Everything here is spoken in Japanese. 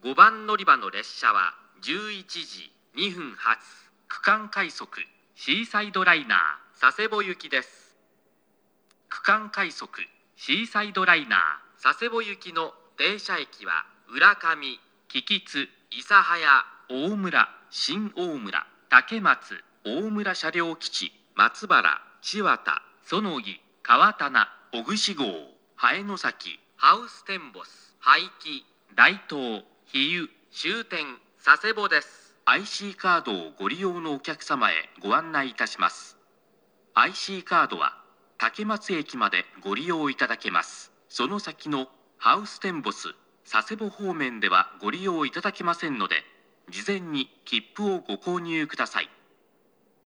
5番乗り場の列車は11時2分発、区間快速シーサイドライナー佐世保行きです。区間快速シーサイドライナー佐世保行きの停車駅は浦上、木津、諫早、大村、新大村、竹松、大村車両基地、松原、千綿、園木、川棚、小串号、ハエノ崎、ハウステンボス、廃棄、大東、比喩、終点、佐世保です。IC カードをご利用のお客様へご案内いたします。IC カードは竹松駅までご利用いただけます。その先のハウステンボス、佐世保方面ではご利用いただけませんので、事前に切符をご購入ください。